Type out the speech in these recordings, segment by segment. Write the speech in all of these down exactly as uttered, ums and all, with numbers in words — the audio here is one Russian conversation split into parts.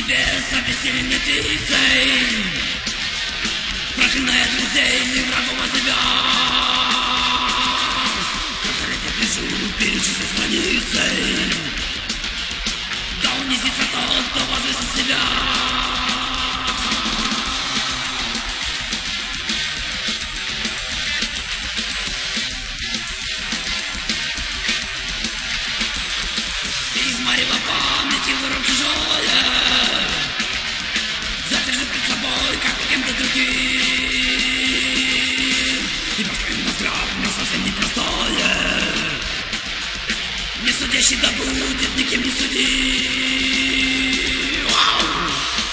тебе с обессиленной птицей, проклиная друзей и врагов от тебя. Как я пишу, перечислить границей, да унизится тот, кто возвысит себя. Марева памяти вырвав чужое, задержи пред собой, как и кем-то другим. И последний взгляд на совсем непростое, не судящий да будет никем не судим. Вау!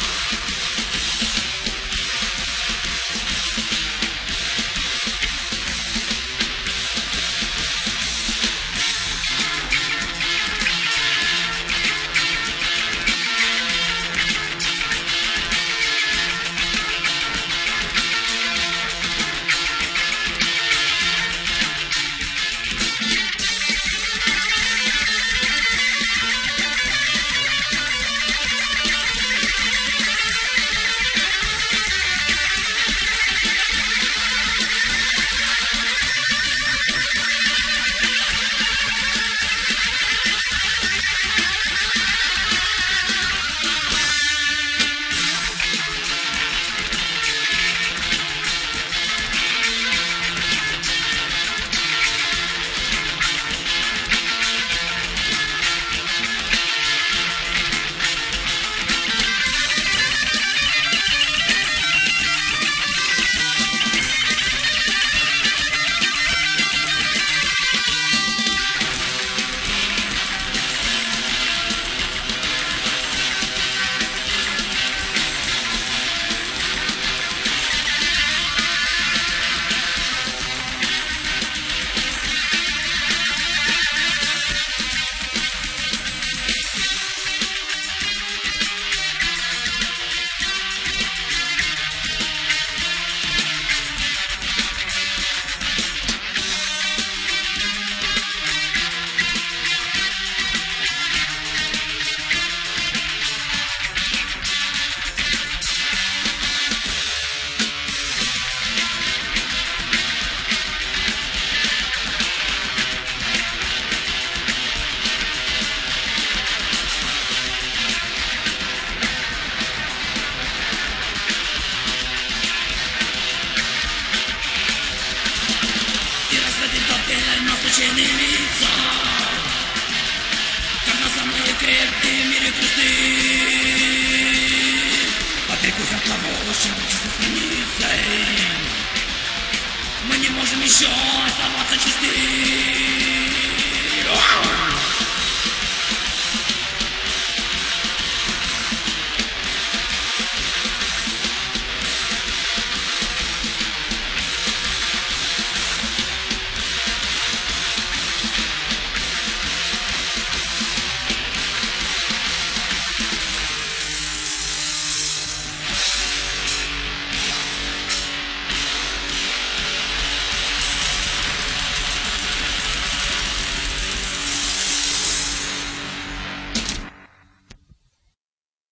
Насыщенные лица, как на самые крепкие в мире кресты, отрекусь от того, чем причастны с границей. Мы не можем еще оставаться чисты.